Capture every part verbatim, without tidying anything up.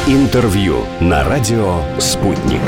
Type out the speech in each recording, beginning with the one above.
Интервью на радио «Спутник».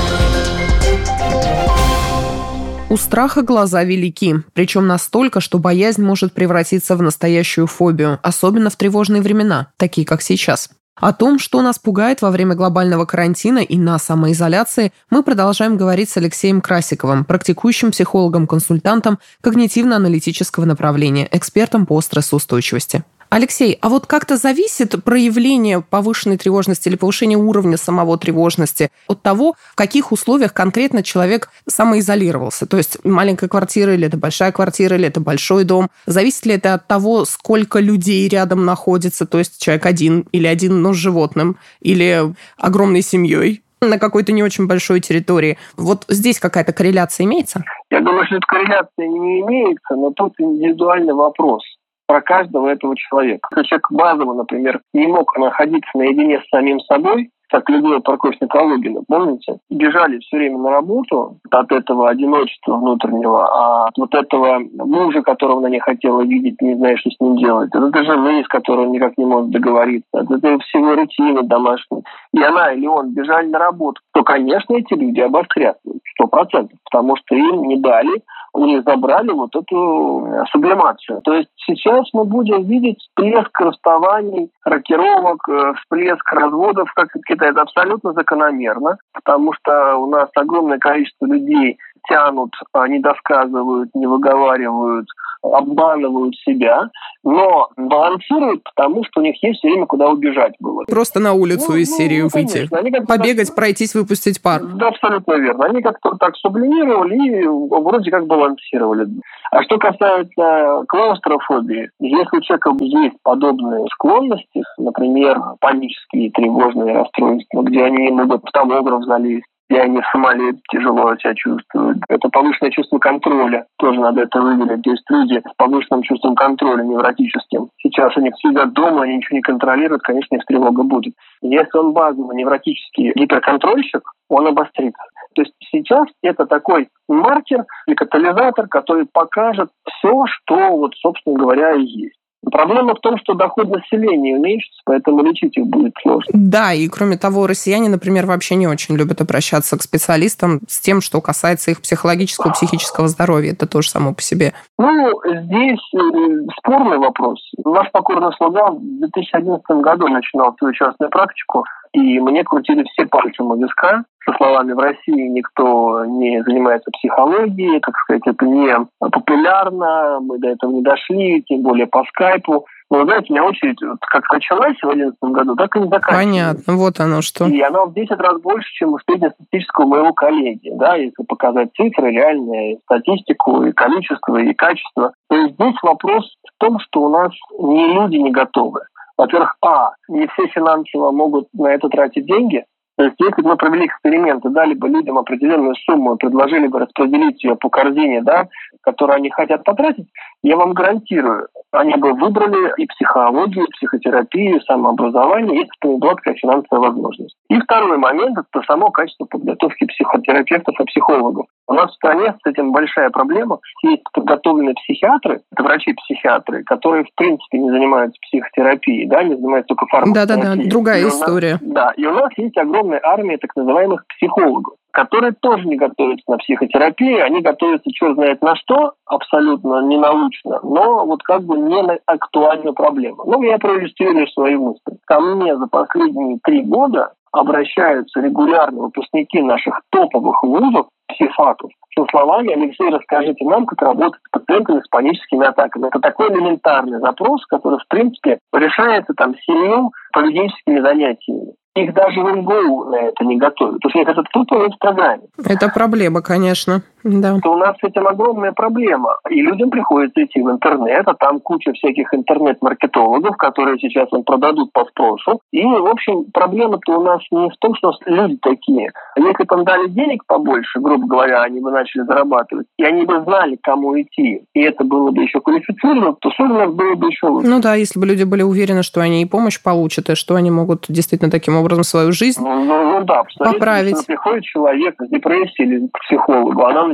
У страха глаза велики, причем настолько, что боязнь может превратиться в настоящую фобию, особенно в тревожные времена, такие как сейчас. О том, что нас пугает во время глобального карантина и на самоизоляции, мы продолжаем говорить с Алексеем Красиковым, практикующим психологом-консультантом когнитивно-аналитического направления, экспертом по стрессоустойчивости. Алексей, а вот как-то зависит проявление повышенной тревожности или повышение уровня самого тревожности от того, в каких условиях конкретно человек самоизолировался? То есть маленькая квартира или это большая квартира, или это большой дом? Зависит ли это от того, сколько людей рядом находится? То есть человек один или один, но с животным, или огромной семьей на какой-то не очень большой территории? Вот здесь какая-то корреляция имеется? Я думаю, что эта корреляция не имеется, но тут индивидуальный вопрос про каждого этого человека. Если человек базово, например, не мог находиться наедине с самим собой, как Людмила Прокофьевна Калугина, помните? Бежали все время на работу от этого одиночества внутреннего, а от вот этого мужа, которого она не хотела видеть, не зная, что с ним делать, от этой жены, с которой он никак не может договориться, от этого всего рутины домашней. И она или он бежали на работу, то, конечно, эти люди обострятся, сто процентов, потому что им не дали, у них забрали вот эту сублимацию. То есть сейчас мы будем видеть всплеск расставаний, рокировок, всплеск разводов, как это абсолютно закономерно, потому что у нас огромное количество людей тянут, не досказывают, не выговаривают, обманывают себя, но балансируют, потому что у них есть все время куда убежать было. Просто на улицу ну, из серии ну, выйти, побегать, так... пройтись, выпустить пар. Да, абсолютно верно. Они как-то так сублимировали и вроде как балансировали. А что касается клаустрофобии, если у человека есть подобные склонности, например, панические тревожные расстройства, где они не могут в томограф залезть, где они в самолете тяжело себя чувствуют. Это повышенное чувство контроля. Тоже надо это выделить. То есть люди с повышенным чувством контроля невротическим. Сейчас они сидят дома, они ничего не контролируют, конечно, их тревога будет. Если он базовый невротический гиперконтрольщик, он обострится. То есть сейчас это такой маркер и катализатор, который покажет все, что, вот, собственно говоря, и есть. Проблема в том, что доход населения уменьшится, поэтому лечить их будет сложно. Да, и кроме того, россияне, например, вообще не очень любят обращаться к специалистам с тем, что касается их психологического, психического здоровья. Это тоже само по себе. Ну, здесь спорный вопрос. Наш покорный слуга в две тысячи одиннадцатом году начинал свою частную практику, и мне крутили все пальцем у виска со словами: в России никто не занимается психологией, так сказать, это не популярно, мы до этого не дошли, тем более по скайпу. Но, знаете, у меня очередь как началась в две тысячи одиннадцатом году, так и не заканчивалась. Понятно, вот оно что. И она в десять раз больше, чем у среднестатистического моего коллеги, да, если показать цифры, реальные, статистику, и количество, и качество. То есть здесь вопрос в том, что у нас не люди не готовы. Во-первых, а, не все финансово могут на это тратить деньги. То есть если бы мы провели эксперименты, дали бы людям определенную сумму и предложили бы распределить ее по корзине, да, которую они хотят потратить, я вам гарантирую, они бы выбрали и психологию, и психотерапию, и самообразование, если бы не была такая финансовая возможность. И второй момент – это само качество подготовки психотерапевтов и психологов. У нас в стране с этим большая проблема. Есть подготовленные психиатры, это врачи-психиатры, которые в принципе не занимаются психотерапией, да, не занимаются только фармакотерапией. Да-да-да, другая и история. Нас, да, и у нас есть огромная армия так называемых психологов, которые тоже не готовятся на психотерапию, они готовятся черт знает на что, абсолютно ненаучно, но вот как бы не на актуальную проблему. Ну, я проиллюстрирую свои мысли. Ко мне за последние три года обращаются регулярно выпускники наших топовых вузов, психфаков, со словами: Алексей, расскажите нам, как работать с пациентами с паническими атаками. Это такой элементарный запрос, который, в принципе, решается там семью поведенческими занятиями. Их даже в МГУ на это не готовят. То есть у них это тупо в программе. Это проблема, конечно. Да. То у нас с этим огромная проблема. И людям приходится идти в интернет, а там куча всяких интернет-маркетологов, которые сейчас им продадут по спросу. И, в общем, проблема-то у нас не в том, что люди такие. Если бы им дали денег побольше, грубо говоря, они бы начали зарабатывать, и они бы знали, к кому идти, и это было бы еще квалифицировано, то все у нас было бы еще лучше. Ну да, если бы люди были уверены, что они и помощь получат, и что они могут действительно таким образом свою жизнь ну, ну, ну, да, поправить. Приходит человек с депрессией или к психологу, она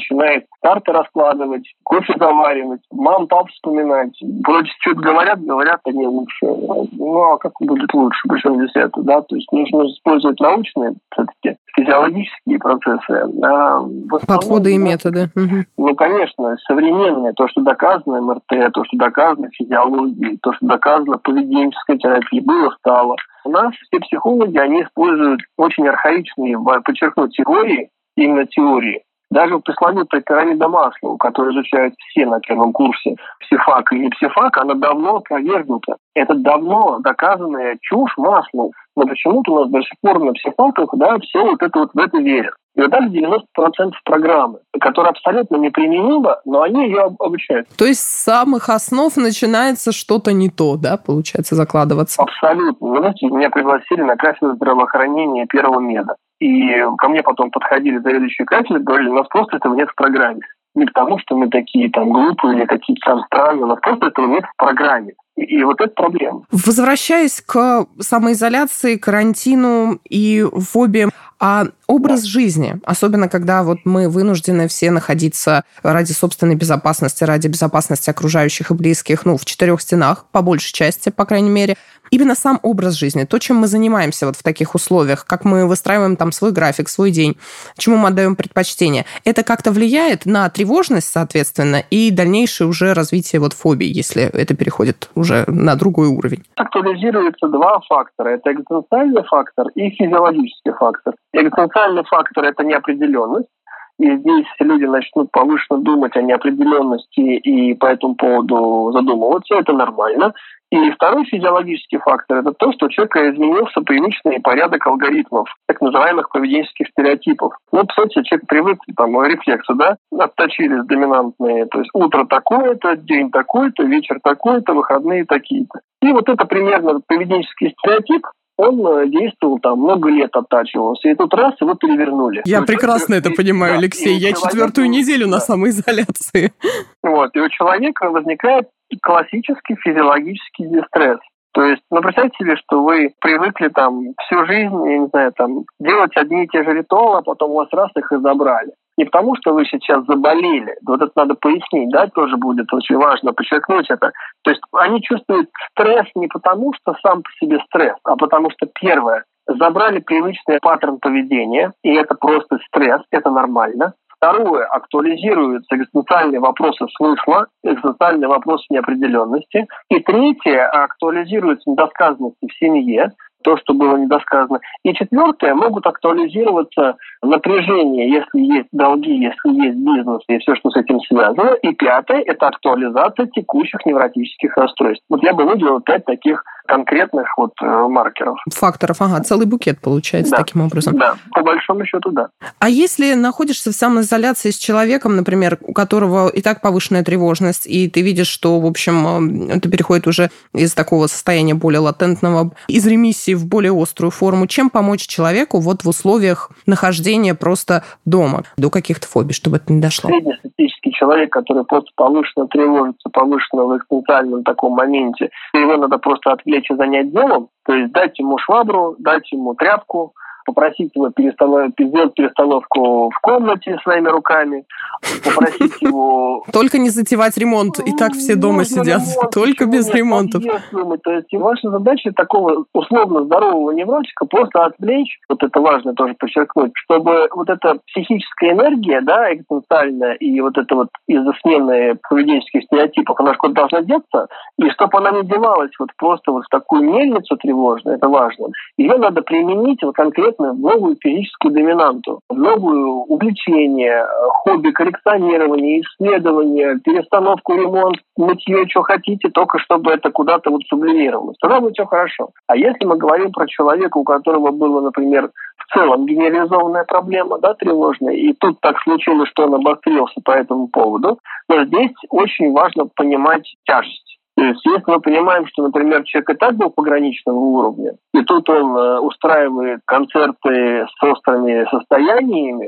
начинает карты раскладывать, кофе заваривать, мам, пап вспоминать. Вроде что-то говорят, говорят, они лучше. Ну, а как будет лучше? Причем здесь это, да? То есть нужно использовать научные, все-таки, физиологические процессы. А подходы и да, методы. Угу. Ну, конечно, современные, то, что доказано эм эр тэ, то, что доказано физиологией, то, что доказано поведенческой терапией, было, стало. У нас все психологи, они используют очень архаичные, подчеркну, теории, именно теории. Даже пресловутая пирамида Маслоу, которую изучают все на первом курсе, психфак и не психфак, она давно опровергнута. Это давно доказанная чушь Маслоу. Но почему-то у нас до сих пор на психфаках, да, все вот это вот в это верят. И вот даже девяносто процентов программы, которая абсолютно неприменима, но они ее обучают. То есть с самых основ начинается что-то не то, да, получается, закладываться? Абсолютно. Вы знаете, меня пригласили на кафедру здравоохранения первого меда. И ко мне потом подходили заведующие кафедры, говорили, у нас просто этого нет в программе. Не потому, что мы такие там глупые или какие-то там странные, у нас просто этого нет в программе. И, и вот это проблема. Возвращаясь к самоизоляции, карантину и фобии, а образ да. жизни, особенно когда вот мы вынуждены все находиться ради собственной безопасности, ради безопасности окружающих и близких, ну, в четырех стенах, по большей части, по крайней мере, именно сам образ жизни, то, чем мы занимаемся вот в таких условиях, как мы выстраиваем там свой график, свой день, чему мы отдаем предпочтение, это как-то влияет на тревожность, соответственно, и дальнейшее уже развитие вот фобий, если это переходит уже на другой уровень? Актуализируются два фактора. Это экзистенциальный фактор и физиологический фактор. Экзистенциальный фактор – это неопределенность. И здесь люди начнут повышенно думать о неопределенности и по этому поводу задумываться. Это нормально. И второй физиологический фактор – это то, что у человека изменился привычный порядок алгоритмов, так называемых поведенческих стереотипов. Ну, по сути, человек привык там, рефлексу, да, отточились доминантные. То есть утро такое-то, день такой-то, вечер такой-то, выходные такие-то. И вот это примерно поведенческий стереотип, он действовал там, много лет оттачивался, и тут раз его перевернули. Я ну, прекрасно это понимаю, да, Алексей. Я человек... четвертую неделю да. на самоизоляции. Вот, и у человека возникает классический физиологический дистресс. То есть, ну, представьте себе, что вы привыкли там всю жизнь, я не знаю, там, делать одни и те же ритуалы, а потом у вас раз их и забрали. Не потому, что вы сейчас заболели, вот это надо пояснить, да, тоже будет очень важно подчеркнуть это. То есть они чувствуют стресс не потому, что сам по себе стресс, а потому что, первое, забрали привычный паттерн поведения, и это просто стресс, это нормально. Второе, актуализируются экзистенциальные вопросы смысла, экзистенциальные вопросы неопределенности. И третье, актуализируются недосказанности в семье, то, что было недосказано. И четвертое, могут актуализироваться напряжение, если есть долги, если есть бизнес и все, что с этим связано. И пятое, это актуализация текущих невротических расстройств. Вот я бы выделил пять таких конкретных вот э, маркеров. Факторов, ага, целый букет получается да, таким образом. Да, по большому счету, да. А если находишься в самоизоляции с человеком, например, у которого и так повышенная тревожность, и ты видишь, что, в общем, это переходит уже из такого состояния более латентного, из ремиссии в более острую форму, чем помочь человеку вот в условиях нахождения просто дома, до каких-то фобий, чтобы это не дошло? Среднестатистический человек, который просто повышенно тревожится, повышенно в экзистенциальном таком моменте, его надо просто отвлечь и занять делом, то есть дать ему швабру, дать ему тряпку, попросить его перестанов... сделать перестановку в комнате своими руками, попросить его... Только не затевать ремонт, и так все дома сидят, только без ремонтов. То есть ваша задача такого условно здорового невротика просто отвлечь, вот это важно тоже подчеркнуть, чтобы вот эта психическая энергия, да, экзистенциальная, и вот это вот из-за смены поведенческих стереотипов, она куда-то должна деться, и чтобы она не девалась вот просто вот в такую мельницу тревожную, это важно, ее надо применить вот конкретно в новую физическую доминанту, в новое увлечение, хобби, коллекционирование, исследование, перестановку, ремонт, мытье, что хотите, только чтобы это куда-то вот сублимировалось. Тогда будет все хорошо. А если мы говорим про человека, у которого было, например, в целом генерализованная проблема, да, тревожная, и тут так случилось, что он обострился по этому поводу, то здесь очень важно понимать тяжесть. То есть, если мы понимаем, что, например, человек и так был пограничного уровня, и тут он э, устраивает концерты с острыми состояниями,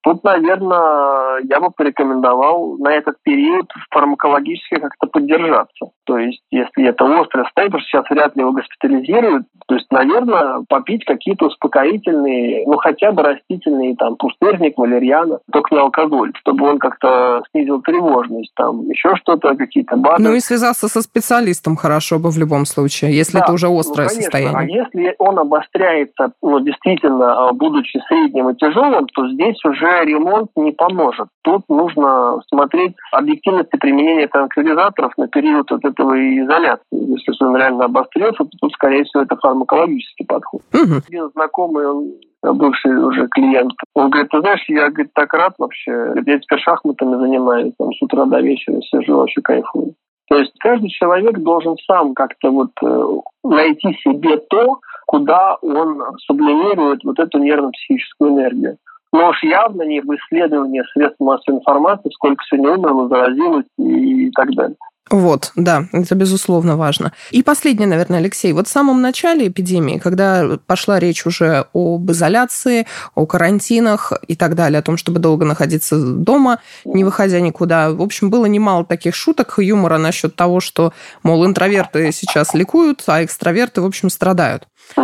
Тут, наверное, я бы порекомендовал на этот период фармакологически как-то поддержаться. То есть, если это острое состояние, потому что сейчас вряд ли его госпитализируют, то есть, наверное, попить какие-то успокоительные, ну, хотя бы растительные, там, пустырник, валерьяна, только не алкоголь, чтобы он как-то снизил тревожность, там, еще что-то, какие-то БАДы. Ну и связаться со специалистом хорошо бы в любом случае, если да, это уже острое ну, конечно. состояние. А если он обостряется, ну, действительно, будучи средним и тяжелым, то здесь уже ремонт не поможет. Тут нужно смотреть объективности применения транквилизаторов на период вот этого изоляции. Если он реально обострился, то тут, скорее всего, это фармакологический подход. Угу. Один знакомый, он бывший уже клиент, он говорит: ты знаешь, я, говорит, так рад вообще, я теперь шахматами занимаюсь, там, с утра до вечера сижу, вообще кайфую. То есть каждый человек должен сам как-то вот найти себе то, куда он сублимирует вот эту нервно-психическую энергию. Но уж явно не в исследовании средств массовой информации, сколько сегодня умерло, заразилось и так далее. Вот, да, это безусловно важно. И последнее, наверное, Алексей. Вот в самом начале эпидемии, когда пошла речь уже об изоляции, о карантинах и так далее, о том, чтобы долго находиться дома, не выходя никуда, в общем, было немало таких шуток, юмора насчет того, что, мол, интроверты сейчас ликуют, а экстраверты, в общем, страдают.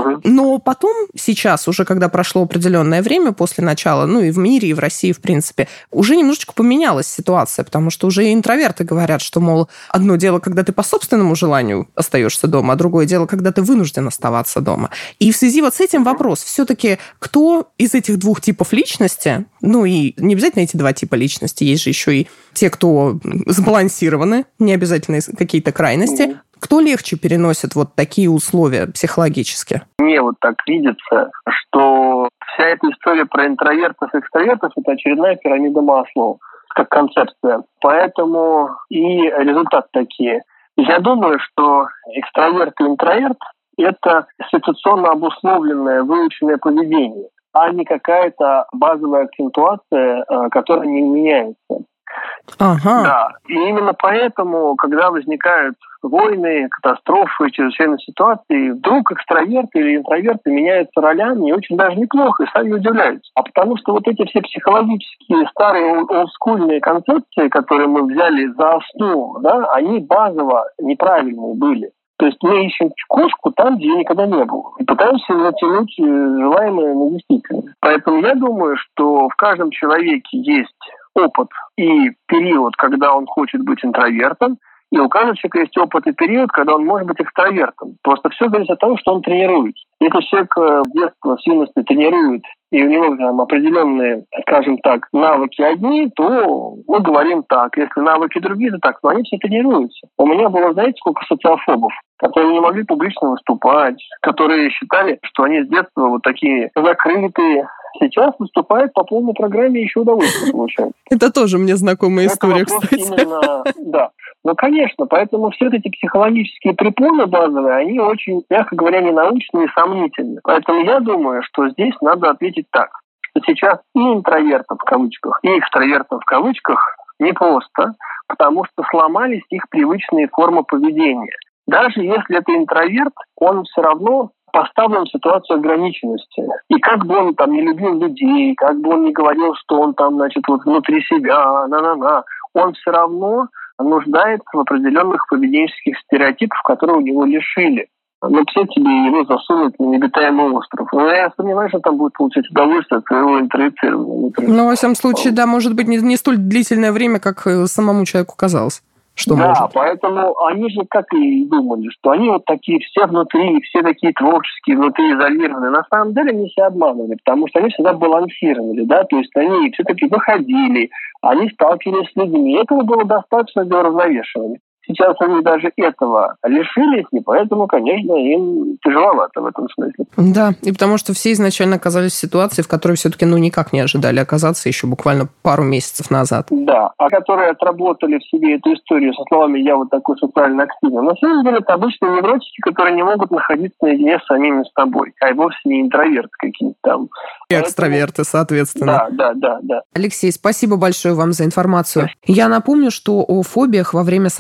Но потом, сейчас, уже когда прошло определенное время после начала, ну и в мире, и в России, в принципе, уже немножечко поменялась ситуация, потому что уже и интроверты говорят, что, мол, одно дело, когда ты по собственному желанию остаешься дома, а другое дело, когда ты вынужден оставаться дома. И в связи вот с этим вопрос, все-таки кто из этих двух типов личности, ну и не обязательно эти два типа личности, есть же еще и те, кто сбалансированы, не обязательно какие-то крайности, кто легче переносит вот такие условия психологически? Мне вот так видится, что вся эта история про интровертов и экстравертов – это очередная пирамида Маслоу, как концепция. Поэтому и результаты такие. Я думаю, что экстраверт и интроверт – это ситуационно обусловленное, выученное поведение, а не какая-то базовая акцентуация, которая не меняется. Ага. Да, и именно поэтому, когда возникают войны, катастрофы, чрезвычайные ситуации, вдруг экстраверты или интроверты меняются ролями, и очень даже неплохо, и сами удивляются. А потому что вот эти все психологические старые олдскульные концепции, которые мы взяли за основу, да, они базово неправильные были. То есть мы ищем кошку там, где ее никогда не было, и пытаемся натянуть желаемое на действительное. Поэтому я думаю, что в каждом человеке есть опыт и период, когда он хочет быть интровертом, и у каждого человека есть опыт и период, когда он может быть экстравертом. Просто все зависит от того, что он тренирует. Если человек с детства, с юности тренирует, и у него там определенные, скажем так, навыки одни, то мы говорим так. Если навыки другие, то так. Но они все тренируются. У меня было, знаете, сколько социофобов, которые не могли публично выступать, которые считали, что они с детства вот такие закрытые. Сейчас выступают по полной программе, еще удовольствие получают. Это тоже мне знакомая история, кстати. Именно, да. Ну, конечно, поэтому все эти психологические препоны базовые, они очень, мягко говоря, ненаучные и сомнительны. Поэтому я думаю, что здесь надо ответить так, что сейчас и интровертам в кавычках, и экстравертам в кавычках непросто, потому что сломались их привычные формы поведения. Даже если это интроверт, он все равно поставлен в ситуацию ограниченности. И как бы он там не любил людей, как бы он не говорил, что он там, значит, вот внутри себя, на-на-на, он все равно нуждается в определенных поведенческих стереотипах, которые у него лишили. Ну, все тебе его засунуть на необитаемый остров. Но я сомневаюсь, что там будет получать удовольствие от своего интроицирования. Ну, во всяком случае, да, может быть, не, не столь длительное время, как самому человеку казалось. Что да, может. Поэтому они же как и думали, что они вот такие все внутри, все такие творческие, внутри изолированные. На самом деле они себя обманывали, потому что они всегда балансировали, да, то есть они все-таки выходили, они сталкивались с людьми. Этого было достаточно для уравновешивания. Сейчас они даже этого лишились, и поэтому, конечно, им тяжеловато в этом смысле. Да, и потому что все изначально оказались в ситуации, в которой все-таки ну никак не ожидали оказаться еще буквально пару месяцев назад. Да, а которые отработали в себе эту историю со словами «я вот такой социально активный». На самом деле это обычные невротики, которые не могут находиться наедине с самими собой, а и вовсе не интроверты какие-то там. И экстраверты, соответственно. Да, да, да, да. Алексей, спасибо большое вам за информацию. Я напомню, что о фобиях во время самоизоляции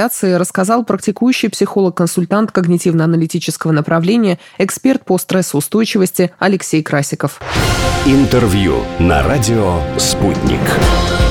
изоляции, рассказал практикующий психолог-консультант когнитивно-аналитического направления, эксперт по стрессоустойчивости Алексей Красиков. Интервью на радио «Спутник».